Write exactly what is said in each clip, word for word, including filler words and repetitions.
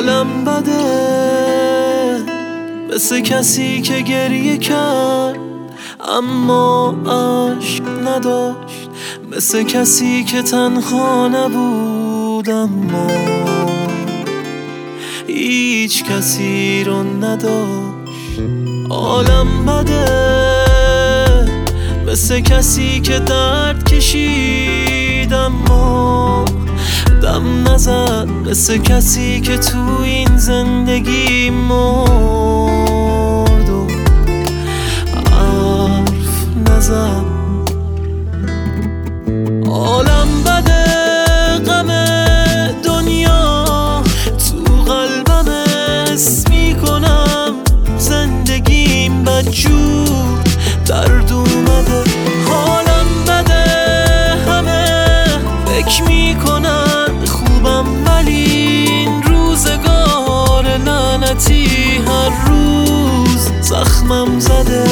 حالم بده، مثل کسی که گریه کرد اما عشق نداشت، مثل کسی که تنها نبود اما هیچ کسی رو نداشت. حالم بده، مثل کسی که درد کشید اما دم نزد، مثل کسی که تو این زندگی مرد و حرف نزد. حالم بده، غم دنیا تو قلبم حس میکنم، زندگیم بدجور درد اومده. حالم بده، همه فکر میکنن خوبم ولی این روزگار لعنتی هر روز زخمم زده.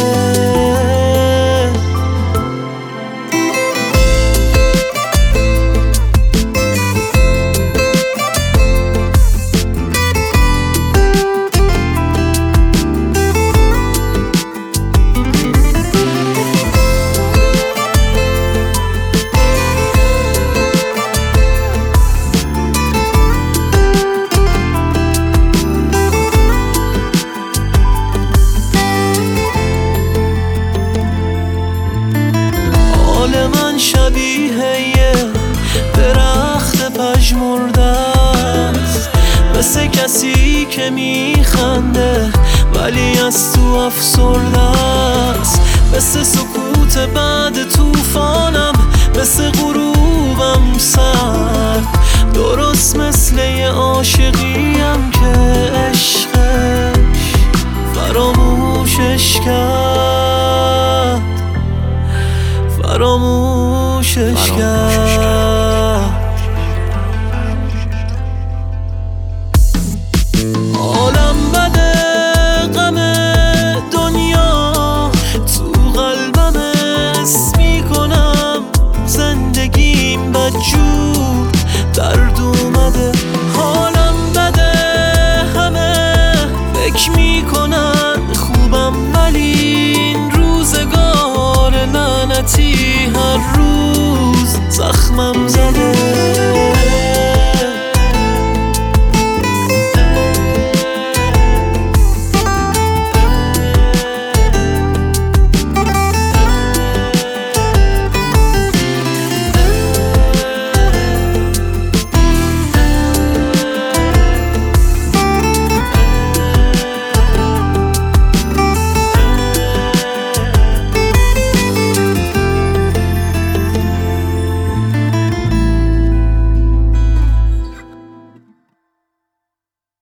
من شبیه یه درخت پژمرده است، مثل کسی که میخنده ولی از تو افسرده است، مثل سکوت بعد طوفانم، مثل غروبم سر، درست مثل یه عاشقی